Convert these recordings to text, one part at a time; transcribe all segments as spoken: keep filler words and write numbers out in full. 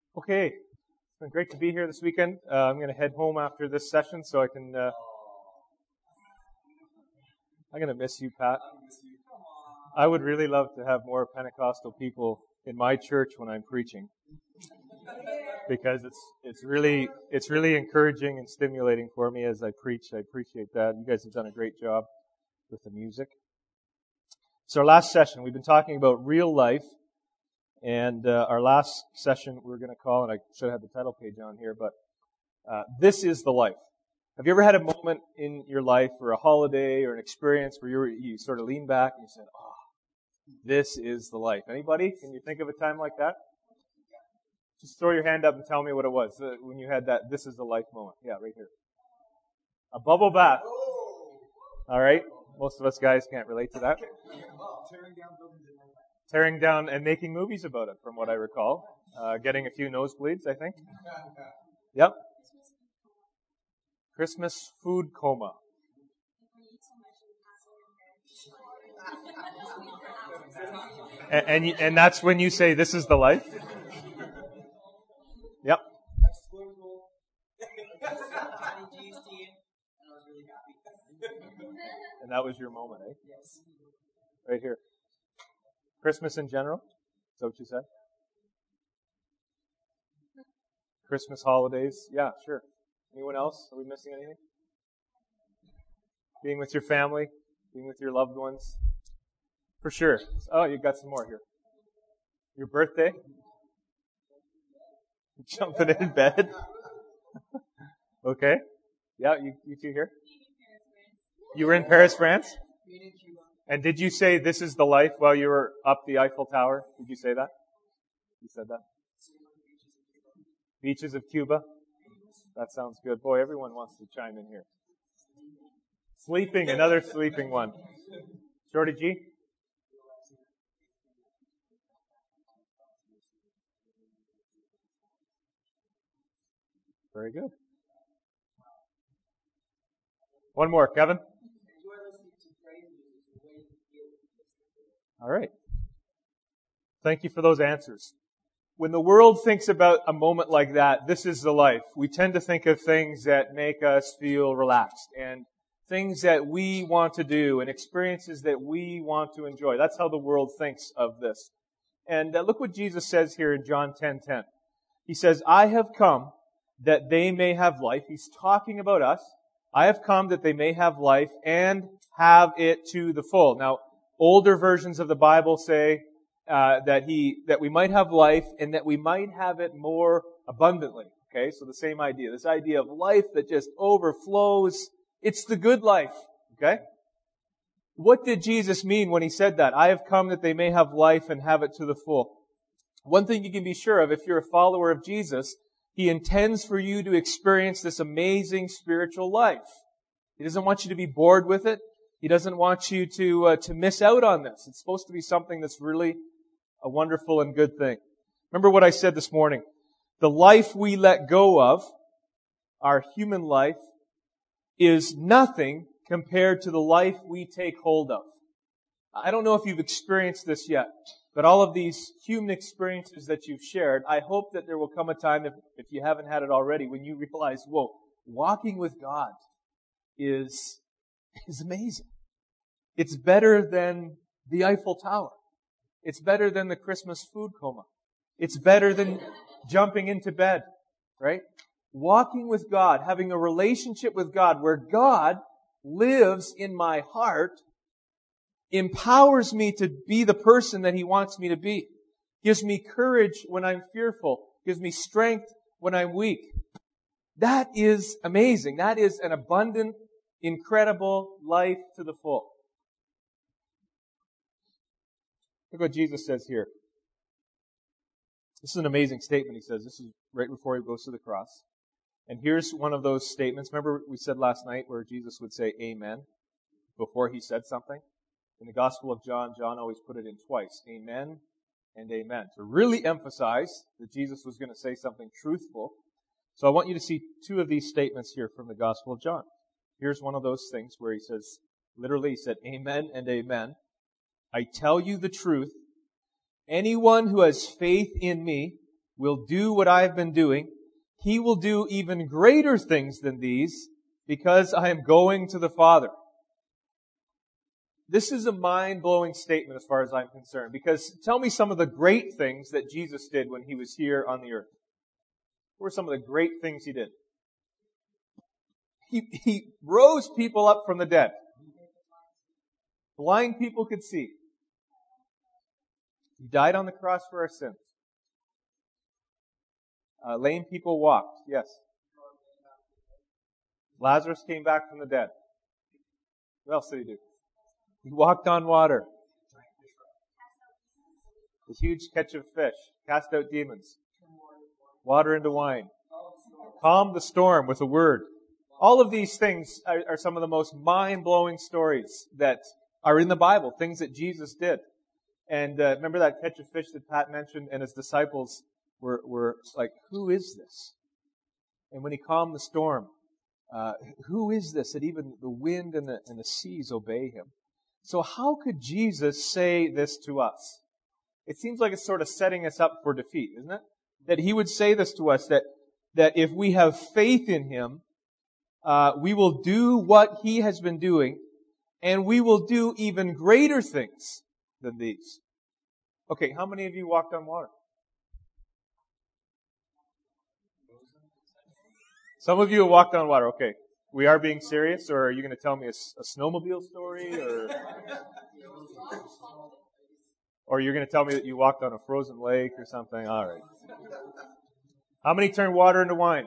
Okay, it's been great to be here this weekend. Uh, I'm going to head home after this session so I can... Uh, I'm going to miss you, Pat. I would really love to have more Pentecostal people in my church when I'm preaching, because it's it's really it's really encouraging and stimulating for me as I preach. I appreciate that. You guys have done a great job with the music. So our last session, we've been talking about real life, and uh, our last session we're going to call, and I should have the title page on here, but uh, This is the Life. Have you ever had a moment in your life, or a holiday, or an experience where you were, you sort of lean back and you said, "Oh, this is the life"? Anybody? Can you think of a time like that? Just throw your hand up and tell me what it was uh, when you had that "this is the life" moment. Yeah, right here. A bubble bath. All right. Most of us guys can't relate to that. Tearing down and making movies about it, from what I recall. Uh, getting a few nosebleeds, I think. Yep. Christmas food coma. And, and, you, and that's when you say, "This is the life"? Yep. And that was your moment, eh? Yes. Right here. Christmas in general? Is that what you said? Christmas holidays? Yeah, sure. Anyone else? Are we missing anything? Being with your family? Being with your loved ones? For sure. Oh, you got some more here. Your birthday? Jumping in bed? Okay. Yeah, you, you two here? You were in Paris, France? And did you say "this is the life" while you were up the Eiffel Tower? Did you say that? You said that? Beaches of Cuba? That sounds good. Boy, everyone wants to chime in here. Sleeping, another sleeping one. Shorty G? Very good. One more, Kevin. All right. Thank you for those answers. When the world thinks about a moment like that, "this is the life," we tend to think of things that make us feel relaxed and things that we want to do and experiences that we want to enjoy. That's how the world thinks of this. And uh, look what Jesus says here in John ten ten. He says, "I have come that they may have life." He's talking about us. "I have come that they may have life and have it to the full." Now, older versions of the Bible say uh, that he that we might have life and that we might have it more abundantly. Okay, so the same idea. This idea of life that just overflows. It's the good life. Okay? What did Jesus mean when he said that? "I have come that they may have life and have it to the full." One thing you can be sure of, if you're a follower of Jesus, He intends for you to experience this amazing spiritual life. He doesn't want you to be bored with it. He doesn't want you to uh, to miss out on this. It's supposed to be something that's really a wonderful and good thing. Remember what I said this morning. The life we let go of, our human life, is nothing compared to the life we take hold of. I don't know if you've experienced this yet, but all of these human experiences that you've shared, I hope that there will come a time, if, if you haven't had it already, when you realize, whoa, walking with God is, is amazing. It's better than the Eiffel Tower. It's better than the Christmas food coma. It's better than jumping into bed, right? Walking with God, having a relationship with God where God lives in my heart, empowers me to be the person that He wants me to be. Gives me courage when I'm fearful. Gives me strength when I'm weak. That is amazing. That is an abundant, incredible life to the full. Look what Jesus says here. This is an amazing statement, He says. This is right before He goes to the cross. And here's one of those statements. Remember we said last night where Jesus would say amen before He said something? In the Gospel of John, John always put it in twice. Amen and amen. To really emphasize that Jesus was going to say something truthful. So I want you to see two of these statements here from the Gospel of John. Here's one of those things where He says, literally He said, amen and amen. "I tell you the truth, anyone who has faith in me will do what I've been doing. He will do even greater things than these because I am going to the Father. This is a mind-blowing statement as far as I'm concerned, because tell me some of the great things that Jesus did when He was here on the earth. What were some of the great things He did? He, he rose people up from the dead. Blind people could see. He died on the cross for our sins. Uh, lame people walked. Yes. Lazarus came back from the dead. What else did He do? He walked on water. The huge catch of fish. Cast out demons. Water into wine. Calmed the storm with a word. All of these things are, are some of the most mind-blowing stories that are in the Bible. Things that Jesus did. And uh, remember that catch of fish that Pat mentioned, and His disciples were, were like, who is this? And when He calmed the storm, uh, who is this that even the wind and the, and the seas obey Him? So how could Jesus say this to us? It seems like it's sort of setting us up for defeat, isn't it? That He would say this to us, that, that if we have faith in Him, uh, we will do what He has been doing, and we will do even greater things than these. Okay, how many of you walked on water? Some of you have walked on water. Okay. We are being serious, or are you going to tell me a, a snowmobile story, or or you're going to tell me that you walked on a frozen lake or something? All right. How many turn water into wine?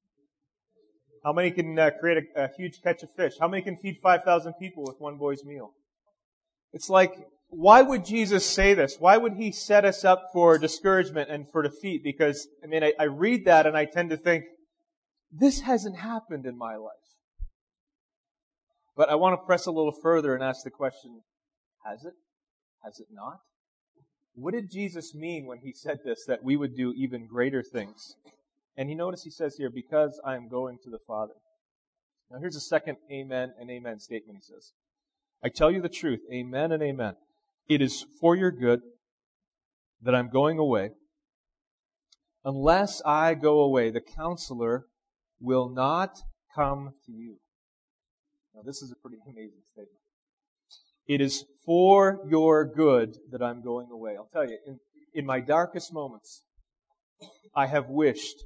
How many can uh, create a, a huge catch of fish? How many can feed five thousand people with one boy's meal? It's like, why would Jesus say this? Why would He set us up for discouragement and for defeat? Because, I mean, I, I read that and I tend to think, this hasn't happened in my life. But I want to press a little further and ask the question, has it? Has it not? What did Jesus mean when He said this, that we would do even greater things? And you notice He says here, because I am going to the Father. Now here's a second amen and amen statement He says. I tell you the truth, amen and amen. It is for your good that I'm going away. Unless I go away, the Counselor will not come to you. Now, this is a pretty amazing statement. It is for your good that I'm going away. I'll tell you, in, in my darkest moments, I have wished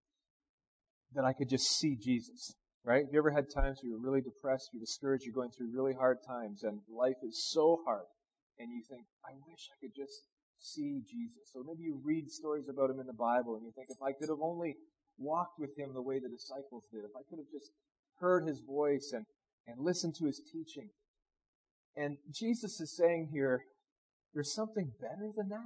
that I could just see Jesus. Right? Have you ever had times where you're really depressed, you're discouraged, you're going through really hard times, and life is so hard, and you think, I wish I could just see Jesus. So maybe you read stories about Him in the Bible, and you think, if I could have only walked with Him the way the disciples did, if I could have just heard His voice and and listen to His teaching. And Jesus is saying here, there's something better than that.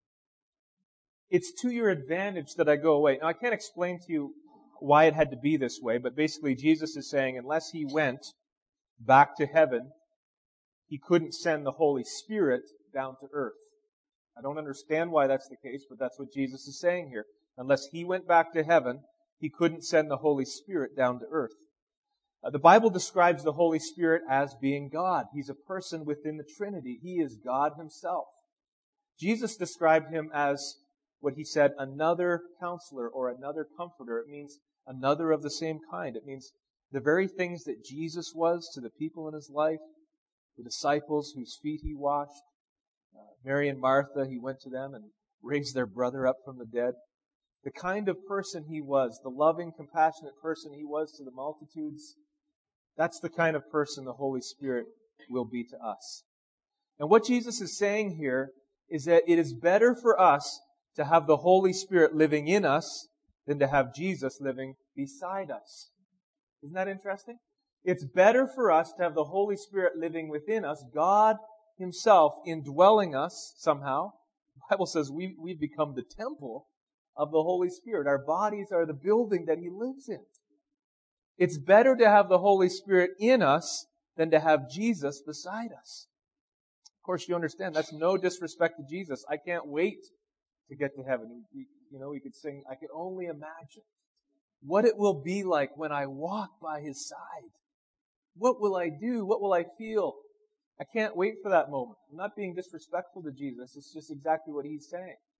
It's to your advantage that I go away. Now, I can't explain to you why it had to be this way, but basically Jesus is saying, unless He went back to heaven, He couldn't send the Holy Spirit down to earth. I don't understand why that's the case, but that's what Jesus is saying here. Unless He went back to heaven, He couldn't send the Holy Spirit down to earth. Uh, the Bible describes the Holy Spirit as being God. He's a person within the Trinity. He is God Himself. Jesus described Him as what He said, another counselor or another comforter. It means another of the same kind. It means the very things that Jesus was to the people in His life, the disciples whose feet He washed, uh, Mary and Martha, He went to them and raised their brother up from the dead. The kind of person He was, the loving, compassionate person He was to the multitudes, that's the kind of person the Holy Spirit will be to us. And what Jesus is saying here is that it is better for us to have the Holy Spirit living in us than to have Jesus living beside us. Isn't that interesting? It's better for us to have the Holy Spirit living within us, God Himself indwelling us somehow. The Bible says we, we've become the temple of the Holy Spirit. Our bodies are the building that He lives in. It's better to have the Holy Spirit in us than to have Jesus beside us. Of course, you understand, that's no disrespect to Jesus. I can't wait to get to heaven. You know, we could sing, I could only imagine what it will be like when I walk by His side. What will I do? What will I feel? I can't wait for that moment. I'm not being disrespectful to Jesus. It's just exactly what He's saying.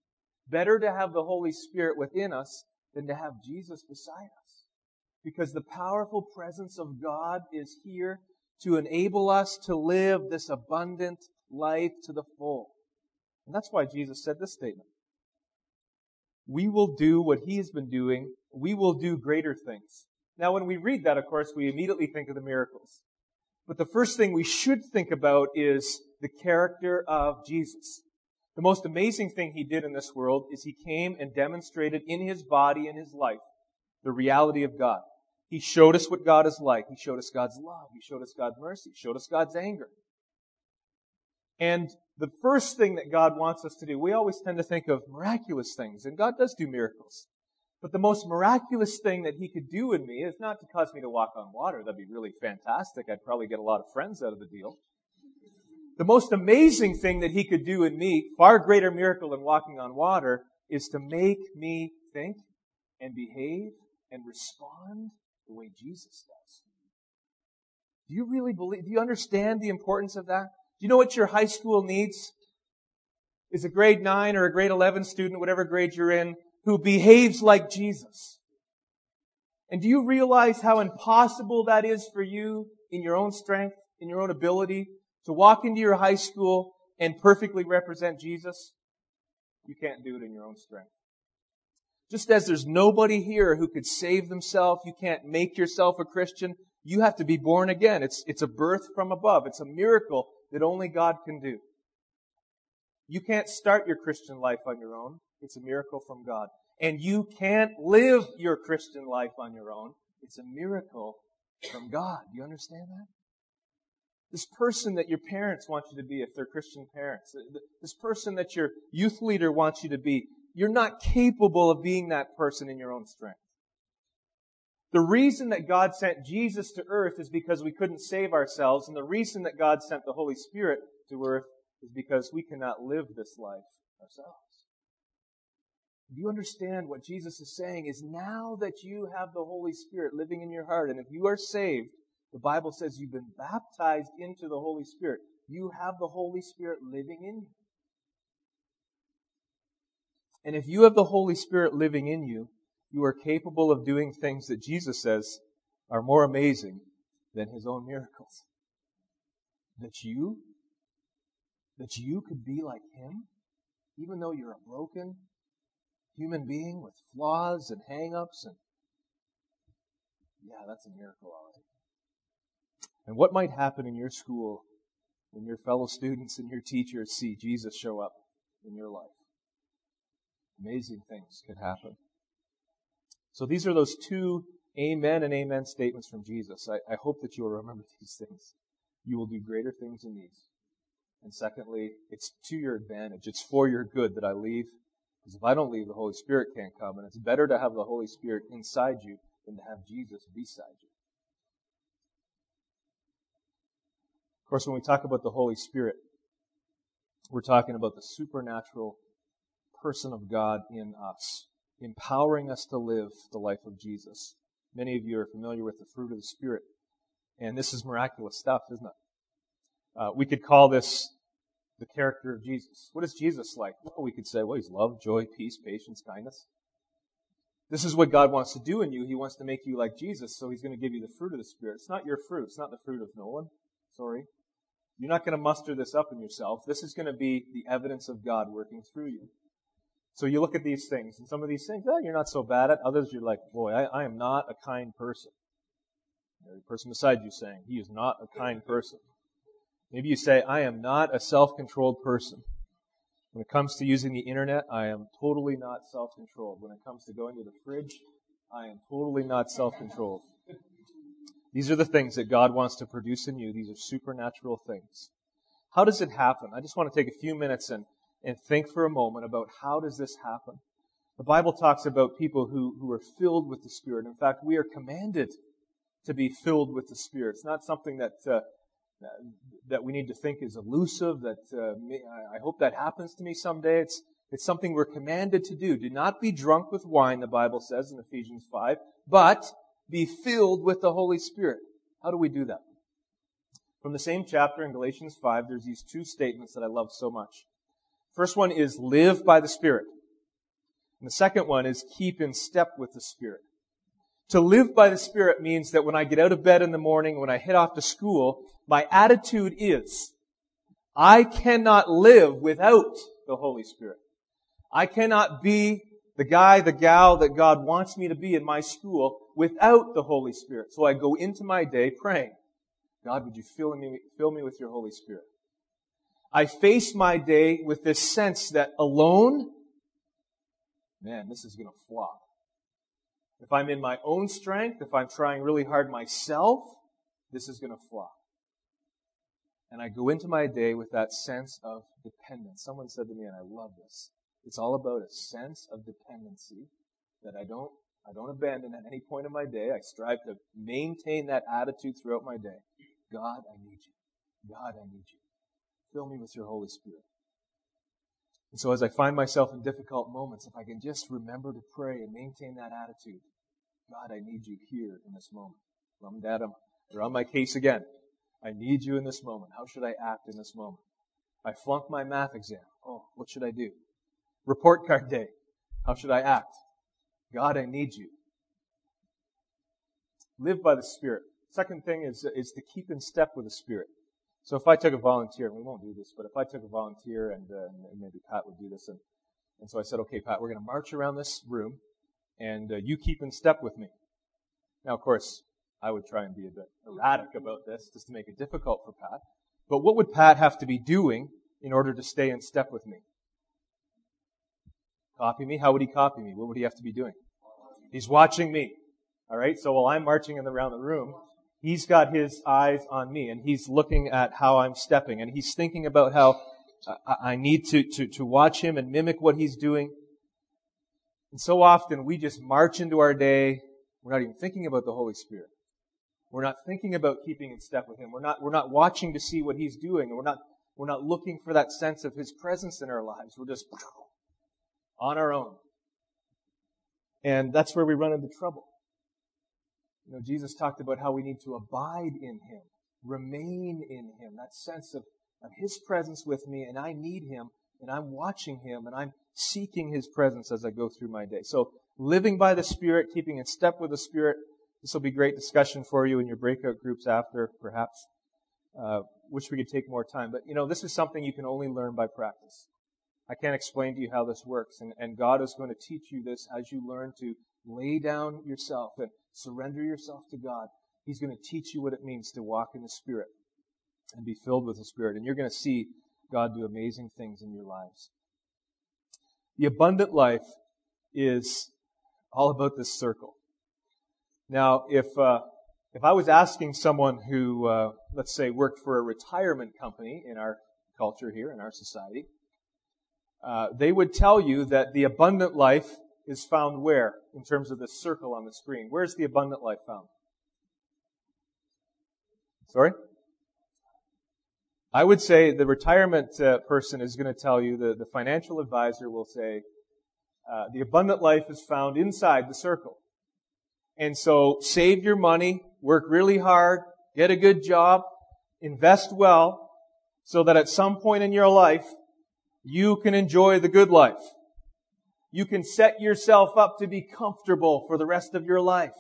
Better to have the Holy Spirit within us than to have Jesus beside us. Because the powerful presence of God is here to enable us to live this abundant life to the full. And that's why Jesus said this statement. We will do what He has been doing. We will do greater things. Now, when we read that, of course, we immediately think of the miracles. But the first thing we should think about is the character of Jesus. The most amazing thing He did in this world is He came and demonstrated in His body and His life the reality of God. He showed us what God is like. He showed us God's love. He showed us God's mercy. He showed us God's anger. And the first thing that God wants us to do, we always tend to think of miraculous things, and God does do miracles. But the most miraculous thing that He could do in me is not to cause me to walk on water. That'd be really fantastic. I'd probably get a lot of friends out of the deal. The most amazing thing that He could do in me, far greater miracle than walking on water, is to make me think and behave and respond the way Jesus does. Do you really believe, do you understand the importance of that? Do you know what your high school needs? Is a grade nine or a grade eleven student, whatever grade you're in, who behaves like Jesus. And do you realize how impossible that is for you in your own strength, in your own ability, to walk into your high school and perfectly represent Jesus? You can't do it in your own strength. Just as there's nobody here who could save themselves, you can't make yourself a Christian, you have to be born again. It's, it's a birth from above. It's a miracle that only God can do. You can't start your Christian life on your own. It's a miracle from God. And you can't live your Christian life on your own. It's a miracle from God. Do you understand that? This person that your parents want you to be, if they're Christian parents, this person that your youth leader wants you to be, you're not capable of being that person in your own strength. The reason that God sent Jesus to earth is because we couldn't save ourselves, and the reason that God sent the Holy Spirit to earth is because we cannot live this life ourselves. Do you understand what Jesus is saying is now that you have the Holy Spirit living in your heart, and if you are saved, the Bible says you've been baptized into the Holy Spirit. You have the Holy Spirit living in you. And if you have the Holy Spirit living in you, you are capable of doing things that Jesus says are more amazing than His own miracles. That you, that you could be like Him, even though you're a broken human being with flaws and hang-ups, and yeah, that's a miracle already. And what might happen in your school when your fellow students and your teachers see Jesus show up in your life? Amazing things could happen. So these are those two amen and amen statements from Jesus. I, I hope that you will remember these things. You will do greater things than these. And secondly, it's to your advantage. It's for your good that I leave. Because if I don't leave, the Holy Spirit can't come. And it's better to have the Holy Spirit inside you than to have Jesus beside you. Of course, when we talk about the Holy Spirit, we're talking about the supernatural person of God in us, empowering us to live the life of Jesus. Many of you are familiar with the fruit of the Spirit, and this is miraculous stuff, isn't it? Uh, we could call this the character of Jesus. What is Jesus like? Well, we could say, well, He's love, joy, peace, patience, kindness. This is what God wants to do in you. He wants to make you like Jesus, so He's going to give you the fruit of the Spirit. It's not your fruit. It's not the fruit of Nolan. Sorry. You're not going to muster this up in yourself. This is going to be the evidence of God working through you. So you look at these things, and some of these things, oh, you're not so bad at. Others, you're like, boy, I, I am not a kind person. The person beside you saying, he is not a kind person. Maybe you say, I am not a self-controlled person. When it comes to using the internet, I am totally not self-controlled. When it comes to going to the fridge, I am totally not self-controlled. These are the things that God wants to produce in you. These are supernatural things. How does it happen? I just want to take a few minutes and And think for a moment about how does this happen. The Bible talks about people who, who are filled with the Spirit. In fact, we are commanded to be filled with the Spirit. It's not something that uh, that we need to think is elusive, that uh, I hope that happens to me someday. It's, it's something we're commanded to do. Do not be drunk with wine, the Bible says in Ephesians five, but be filled with the Holy Spirit. How do we do that? From the same chapter in Galatians five, there's these two statements that I love so much. First one is live by the Spirit. And the second one is keep in step with the Spirit. To live by the Spirit means that when I get out of bed in the morning, when I head off to school, my attitude is, I cannot live without the Holy Spirit. I cannot be the guy, the gal that God wants me to be in my school without the Holy Spirit. So I go into my day praying, God, would you fill me, fill me with your Holy Spirit? I face my day with this sense that alone, man, this is going to flop. If I'm in my own strength, if I'm trying really hard myself, this is going to flop. And I go into my day with that sense of dependence. Someone said to me, and I love this, it's all about a sense of dependency that I don't, I don't abandon at any point in my day. I strive to maintain that attitude throughout my day. God, I need you. God, I need you. Fill me with your Holy Spirit. And so as I find myself in difficult moments, if I can just remember to pray and maintain that attitude, God, I need you here in this moment. Mom and Dad, I'm, they're on my case again. I need you in this moment. How should I act in this moment? I flunked my math exam. Oh, what should I do? Report card day. How should I act? God, I need you. Live by the Spirit. Second thing is, is to keep in step with the Spirit. So if I took a volunteer, and we won't do this, but if I took a volunteer, and, uh, and maybe Pat would do this, and, and so I said, okay, Pat, we're going to march around this room, and uh, you keep in step with me. Now, of course, I would try and be a bit erratic about this, just to make it difficult for Pat. But what would Pat have to be doing in order to stay in step with me? Copy me? How would he copy me? What would he have to be doing? He's watching me. All right? So while I'm marching in the, around the room, he's got his eyes on me, and he's looking at how I'm stepping, and he's thinking about how I need to, to, to watch him and mimic what he's doing. And so often we just march into our day. We're not even thinking about the Holy Spirit. We're not thinking about keeping in step with him. We're not, we're not watching to see what he's doing. And we're not, we're not looking for that sense of his presence in our lives. We're just on our own. And that's where we run into trouble. You know, Jesus talked about how we need to abide in him, remain in him, that sense of, of his presence with me, and I need him, and I'm watching him, and I'm seeking his presence as I go through my day. So living by the Spirit, keeping in step with the Spirit, this will be great discussion for you in your breakout groups after, perhaps. Uh, wish we could take more time. But, you know, this is something you can only learn by practice. I can't explain to you how this works, and, and God is going to teach you this as you learn to lay down yourself and surrender yourself to God. He's going to teach you what it means to walk in the Spirit and be filled with the Spirit. And you're going to see God do amazing things in your lives. The abundant life is all about this circle. Now, if uh, if I was asking someone who, uh, let's say, worked for a retirement company in our culture here, in our society, uh, they would tell you that the abundant life is found where, in terms of this circle on the screen? Where's the abundant life found? Sorry? I would say the retirement uh, person is going to tell you, the, the financial advisor will say, uh, the abundant life is found inside the circle. And so save your money, work really hard, get a good job, invest well, so that at some point in your life, you can enjoy the good life. You can set yourself up to be comfortable for the rest of your life.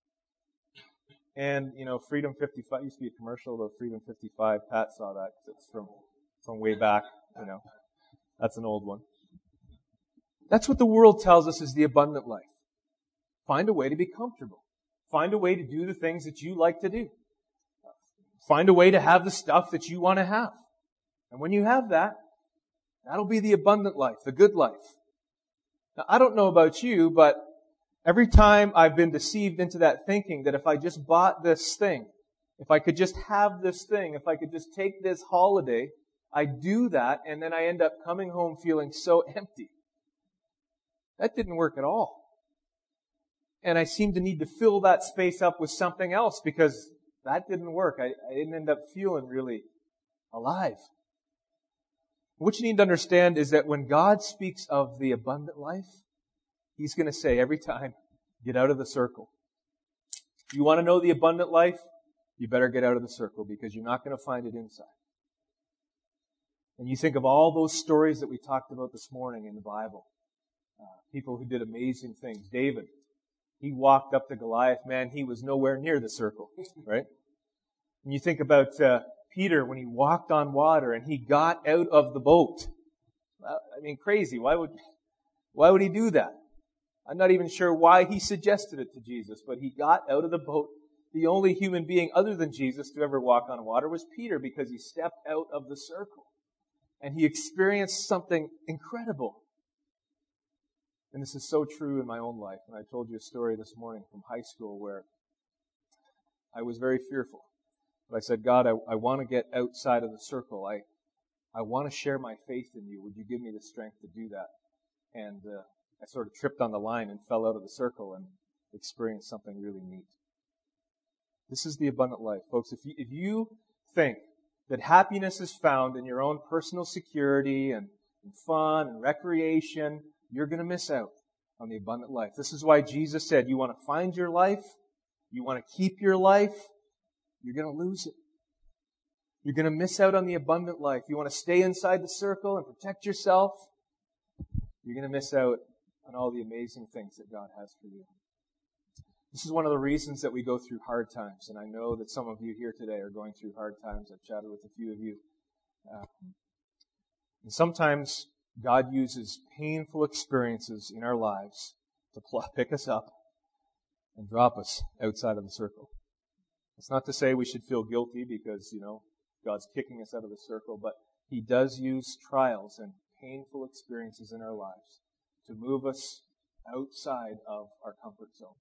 And, you know, Freedom fifty-five, used to be a commercial about Freedom fifty-five. Pat saw that. It's from, from way back, you know. That's an old one. That's what the world tells us is the abundant life. Find a way to be comfortable. Find a way to do the things that you like to do. Find a way to have the stuff that you want to have. And when you have that, that'll be the abundant life, the good life. Now, I don't know about you, but every time I've been deceived into that thinking that if I just bought this thing, if I could just have this thing, if I could just take this holiday, I do that, and then I end up coming home feeling so empty. That didn't work at all. And I seem to need to fill that space up with something else because that didn't work. I, I didn't end up feeling really alive. What you need to understand is that when God speaks of the abundant life, He's going to say every time, get out of the circle. If you want to know the abundant life, you better get out of the circle because you're not going to find it inside. And you think of all those stories that we talked about this morning in the Bible. Uh, people who did amazing things. David, he walked up to Goliath, man, he was nowhere near the circle, right? And you think about uh, Peter when he walked on water and he got out of the boat. I mean, crazy. Why would, why would he do that? I'm not even sure why he suggested it to Jesus, but he got out of the boat. The only human being other than Jesus to ever walk on water was Peter, because he stepped out of the circle and he experienced something incredible. And this is so true in my own life. And I told you a story this morning from high school where I was very fearful. But I said, God, I, I want to get outside of the circle. I, I want to share my faith in you. Would you give me the strength to do that? And uh, I sort of tripped on the line and fell out of the circle and experienced something really neat. This is the abundant life. Folks, if you, if you think that happiness is found in your own personal security and, and fun and recreation, you're going to miss out on the abundant life. This is why Jesus said, you want to find your life, you want to keep your life, you're going to lose it. You're going to miss out on the abundant life. You want to stay inside the circle and protect yourself, you're going to miss out on all the amazing things that God has for you. This is one of the reasons that we go through hard times. And I know that some of you here today are going through hard times. I've chatted with a few of you. Uh, and sometimes God uses painful experiences in our lives to pl- pick us up and drop us outside of the circle. It's not to say we should feel guilty because, you know, God's kicking us out of the circle, but He does use trials and painful experiences in our lives to move us outside of our comfort zone.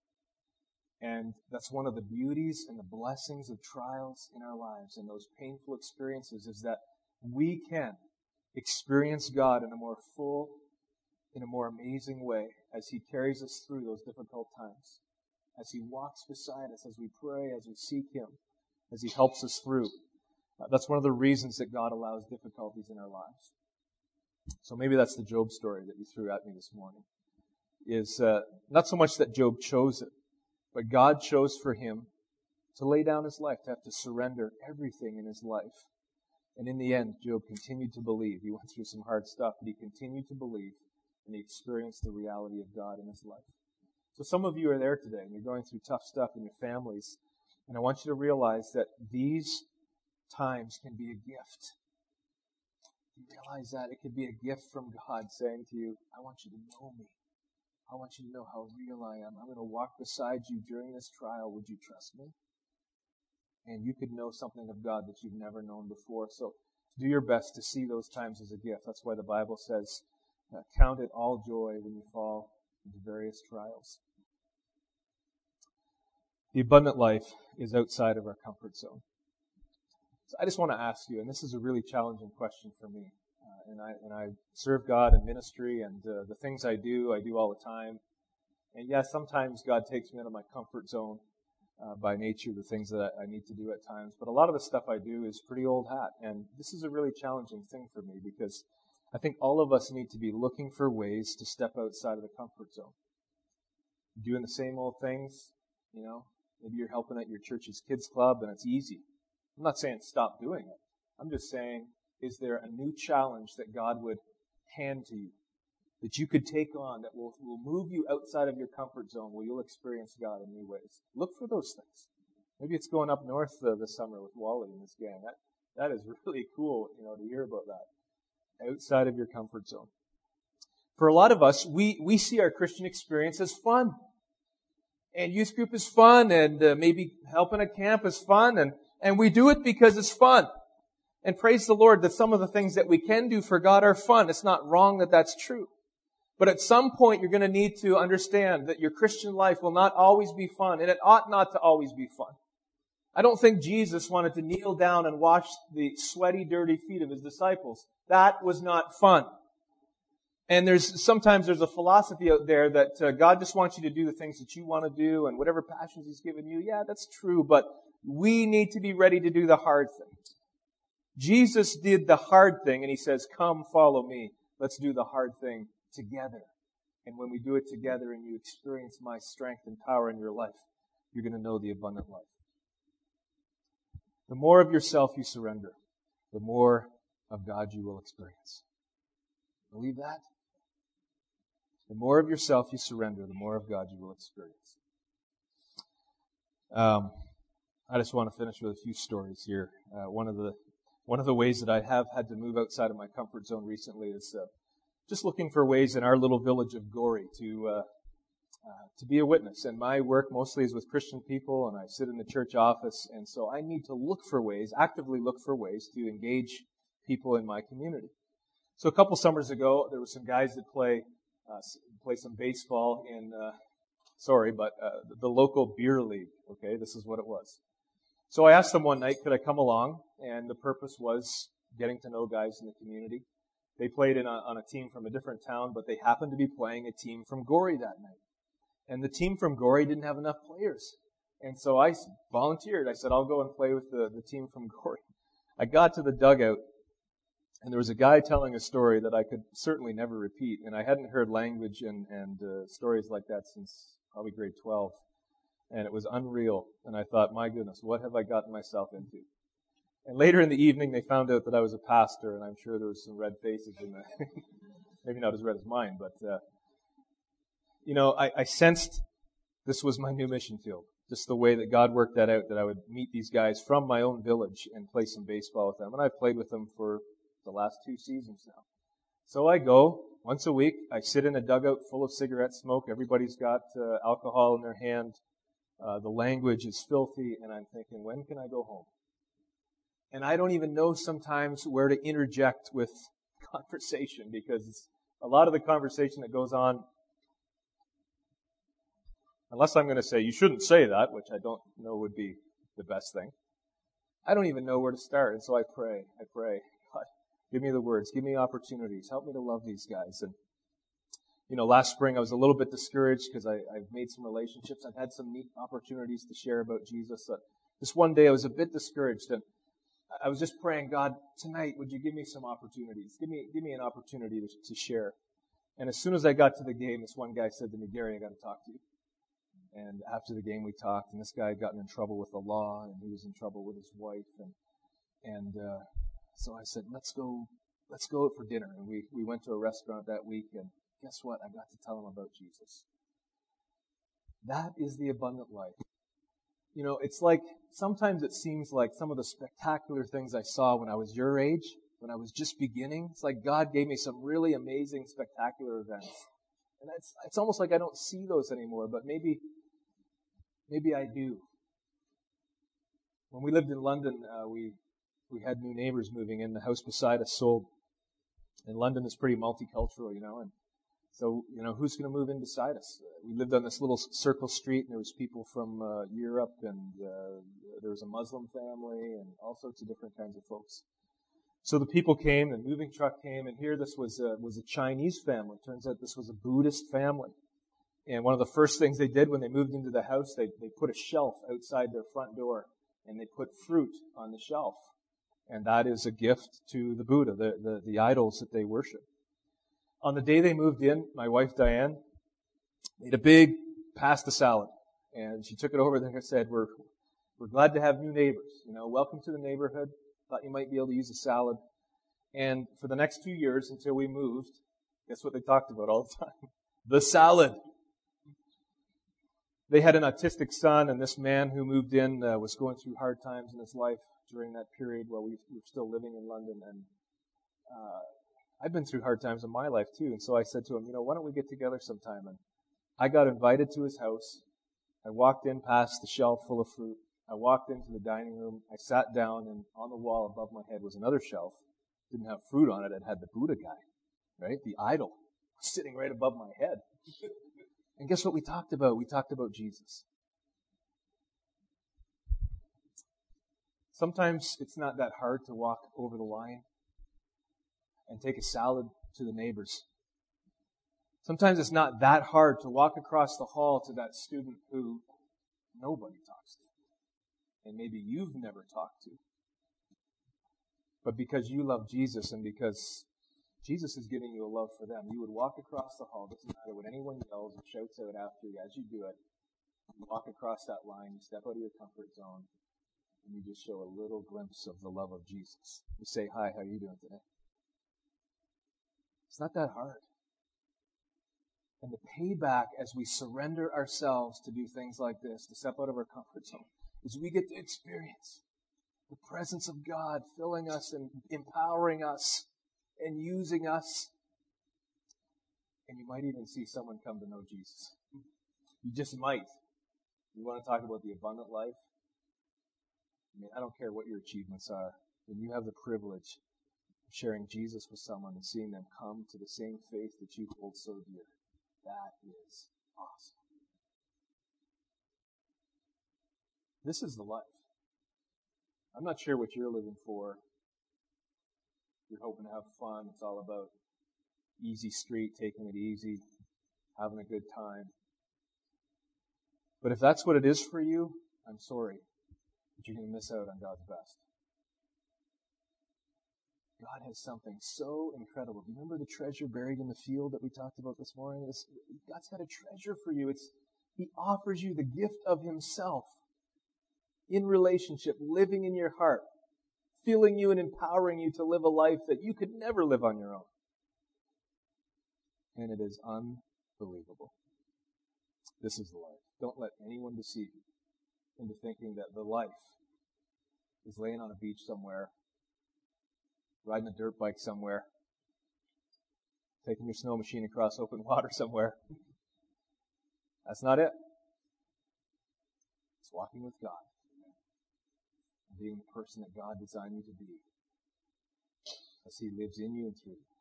And that's one of the beauties and the blessings of trials in our lives and those painful experiences, is that we can experience God in a more full, in a more amazing way as He carries us through those difficult times, as He walks beside us, as we pray, as we seek Him, as He helps us through. Uh, that's one of the reasons that God allows difficulties in our lives. So maybe that's the Job story that you threw at me this morning, is uh, not so much that Job chose it, but God chose for him to lay down his life, to have to surrender everything in his life. And in the end, Job continued to believe. He went through some hard stuff, but he continued to believe, and he experienced the reality of God in his life. So some of you are there today, and you're going through tough stuff in your families, and I want you to realize that these times can be a gift. You realize that it could be a gift from God saying to you, I want you to know me. I want you to know how real I am. I'm going to walk beside you during this trial. Would you trust me? And you could know something of God that you've never known before. So do your best to see those times as a gift. That's why the Bible says, uh, count it all joy when you fall into various trials. The abundant life is outside of our comfort zone. So I just want to ask you, and this is a really challenging question for me. Uh, and I and I serve God in ministry, and uh, the things I do, I do all the time. And yes, sometimes God takes me out of my comfort zone uh, by nature, the things that I, I need to do at times. But a lot of the stuff I do is pretty old hat. And this is a really challenging thing for me, because I think all of us need to be looking for ways to step outside of the comfort zone. Doing the same old things, you know. Maybe you're helping at your church's kids club and it's easy. I'm not saying stop doing it. I'm just saying, is there a new challenge that God would hand to you, that you could take on, that will, will move you outside of your comfort zone, where you'll experience God in new ways? Look for those things. Maybe it's going up north uh, this summer with Wally and his gang. That that is really cool, you know, to hear about that. Outside of your comfort zone. For a lot of us, we we see our Christian experience as fun. And youth group is fun, and uh, maybe helping at camp is fun, and, and we do it because it's fun. And praise the Lord that some of the things that we can do for God are fun. It's not wrong that that's true. But at some point, you're going to need to understand that your Christian life will not always be fun, and it ought not to always be fun. I don't think Jesus wanted to kneel down and wash the sweaty, dirty feet of His disciples. That was not fun. And there's sometimes there's a philosophy out there that uh, God just wants you to do the things that you want to do and whatever passions He's given you. Yeah, that's true, but we need to be ready to do the hard things. Jesus did the hard thing, and He says, come, follow me. Let's do the hard thing together. And when we do it together and you experience my strength and power in your life, you're going to know the abundant life. The more of yourself you surrender, the more of God you will experience. Believe that? The more of yourself you surrender, the more of God you will experience. Um, I just want to finish with a few stories here. Uh, one of the one of the ways that I have had to move outside of my comfort zone recently is uh, just looking for ways in our little village of Gorey to uh, uh, to be a witness. And my work mostly is with Christian people, and I sit in the church office, and so I need to look for ways, actively look for ways to engage people in my community. So a couple summers ago, there were some guys that play uh, play some baseball in, uh, sorry, but uh, the local beer league. Okay, this is what it was. So I asked them one night, could I come along? And the purpose was getting to know guys in the community. They played in a, on a team from a different town, but they happened to be playing a team from Gorey that night. And the team from Gorey didn't have enough players. And so I volunteered. I said, I'll go and play with the, the team from Gorey. I got to the dugout, and there was a guy telling a story that I could certainly never repeat. And I hadn't heard language and, and uh, stories like that since probably grade twelve. And it was unreal. And I thought, my goodness, what have I gotten myself into? And later in the evening, they found out that I was a pastor, and I'm sure there was some red faces in the, maybe not as red as mine, but, uh, you know, I, I sensed this was my new mission field. Just the way that God worked that out, that I would meet these guys from my own village and play some baseball with them. And I've played with them for the last two seasons now. So I go once a week. I sit in a dugout full of cigarette smoke. Everybody's got uh, alcohol in their hand. Uh, the language is filthy, and I'm thinking, when can I go home? And I don't even know sometimes where to interject with conversation, because a lot of the conversation that goes on, unless I'm going to say, you shouldn't say that, which I don't know would be the best thing, I don't even know where to start. And so I pray, I pray, God, give me the words, give me opportunities, help me to love these guys. And You know, last spring I was a little bit discouraged because I've made some relationships. I've had some neat opportunities to share about Jesus. Uh, this one day I was a bit discouraged, and I was just praying, God, tonight would you give me some opportunities? Give me, give me an opportunity to, to share. And as soon as I got to the game, this one guy said to me, Gary, I got to talk to you. And after the game we talked, and this guy had gotten in trouble with the law, and he was in trouble with his wife, and and uh, so I said, let's go, let's go out for dinner. And we we went to a restaurant that week, and guess what? I got to tell him about Jesus. That is the abundant life. You know, it's like, sometimes it seems like some of the spectacular things I saw when I was your age, when I was just beginning, it's like God gave me some really amazing, spectacular events. And it's, it's almost like I don't see those anymore, but maybe, maybe I do. When we lived in London, uh, we, we had new neighbors moving in. The house beside us sold. And London is pretty multicultural, you know, and so, you know, who's going to move in beside us? We lived on this little circle street, and there was people from uh, Europe, and uh, there was a Muslim family, and all sorts of different kinds of folks. So the people came, the moving truck came, and here this was a, was a Chinese family. Turns out this was a Buddhist family. And one of the first things they did when they moved into the house, they, they put a shelf outside their front door, and they put fruit on the shelf. And that is a gift to the Buddha, the, the, the idols that they worship. On the day they moved in, my wife Diane made a big pasta salad, and she took it over there and said, "We're we're glad to have new neighbors. You know, welcome to the neighborhood. Thought you might be able to use a salad." And for the next two years until we moved, guess what they talked about all the time? The salad. They had an autistic son, and this man who moved in uh, was going through hard times in his life during that period while we were still living in London, and uh, I've been through hard times in my life too, and so I said to him, you know, why don't we get together sometime? And I got invited to his house. I walked in past the shelf full of fruit. I walked into the dining room. I sat down, and on the wall above my head was another shelf. It didn't have fruit on it. It had the Buddha guy, right? The idol sitting right above my head. And guess what we talked about? We talked about Jesus. Sometimes it's not that hard to walk over the line and take a salad to the neighbors. Sometimes it's not that hard to walk across the hall to that student who nobody talks to, and maybe you've never talked to. But because you love Jesus and because Jesus is giving you a love for them, you would walk across the hall. Doesn't matter what anyone yells or shouts out after you. As you do it, you walk across that line, you step out of your comfort zone, and you just show a little glimpse of the love of Jesus. You say, "Hi, how are you doing today?" It's not that hard. And the payback as we surrender ourselves to do things like this, to step out of our comfort zone, is we get to experience the presence of God filling us and empowering us and using us. And you might even see someone come to know Jesus. You just might. You want to talk about the abundant life? I mean, I don't care what your achievements are. When you have the privilege of sharing Jesus with someone and seeing them come to the same faith that you hold so dear, that is awesome. This is the life. I'm not sure what you're living for. You're hoping to have fun. It's all about easy street, taking it easy, having a good time. But if that's what it is for you, I'm sorry, but you're going to miss out on God's best. God has something so incredible. Do you remember the treasure buried in the field that we talked about this morning? It's, God's got a treasure for you. It's He offers you the gift of Himself in relationship, living in your heart, filling you and empowering you to live a life that you could never live on your own. And it is unbelievable. This is the life. Don't let anyone deceive you into thinking that the life is laying on a beach somewhere, riding a dirt bike somewhere, taking your snow machine across open water somewhere. That's not it. It's walking with God and being the person that God designed you to be as He lives in you and through you.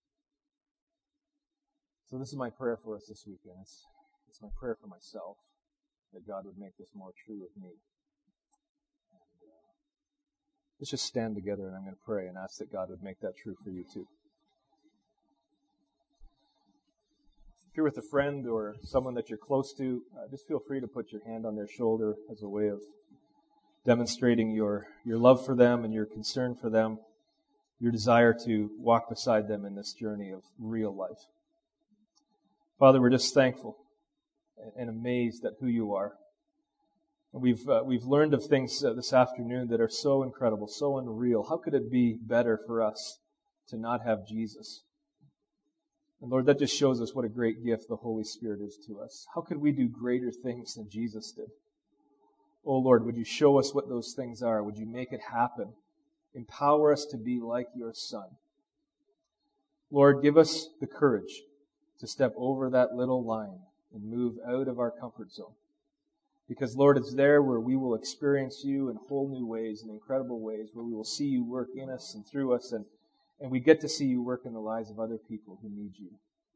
So this is my prayer for us this weekend. It's, it's my prayer for myself, that God would make this more true of me. And, uh, let's just stand together and I'm going to pray and ask that God would make that true for you too. If you're with a friend or someone that you're close to, uh, just feel free to put your hand on their shoulder as a way of demonstrating your, your love for them and your concern for them, your desire to walk beside them in this journey of real life. Father, we're just thankful and amazed at who you are. And we've uh, we've learned of things uh, this afternoon that are so incredible, so unreal. How could it be better for us to not have Jesus? And Lord, that just shows us what a great gift the Holy Spirit is to us. How could we do greater things than Jesus did? Oh Lord, would you show us what those things are? Would you make it happen? Empower us to be like your Son. Lord, give us the courage to step over that little line and move out of our comfort zone. Because, Lord, it's there where we will experience you in whole new ways, in incredible ways, where we will see you work in us and through us, and, and we get to see you work in the lives of other people who need you.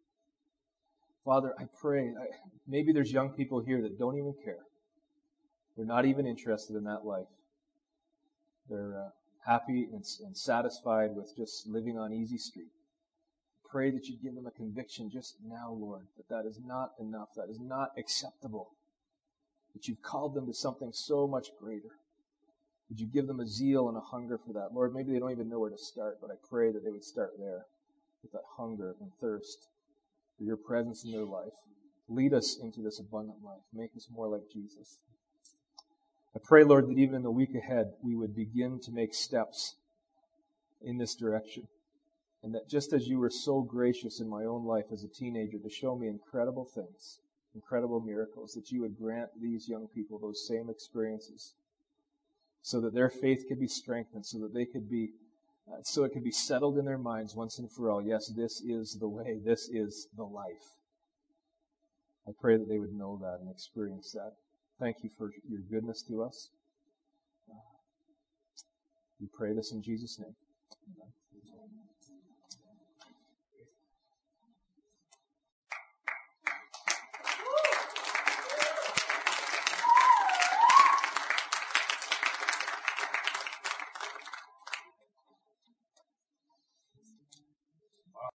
Father, I pray, I, maybe there's young people here that don't even care. They're not even interested in that life. They're uh, happy and, and satisfied with just living on easy street. Pray that you give them a conviction just now, Lord, that that is not enough, that is not acceptable, that you've called them to something so much greater. Would you give them a zeal and a hunger for that? Lord, maybe they don't even know where to start, but I pray that they would start there with that hunger and thirst for your presence in their life. Lead us into this abundant life. Make us more like Jesus. I pray, Lord, that even in the week ahead, we would begin to make steps in this direction. And that just as you were so gracious in my own life as a teenager to show me incredible things, incredible miracles, that you would grant these young people those same experiences so that their faith could be strengthened, so that they could be, uh, so it could be settled in their minds once and for all. Yes, this is the way. This is the life. I pray that they would know that and experience that. Thank you for your goodness to us. Uh, we pray this in Jesus' name. Amen.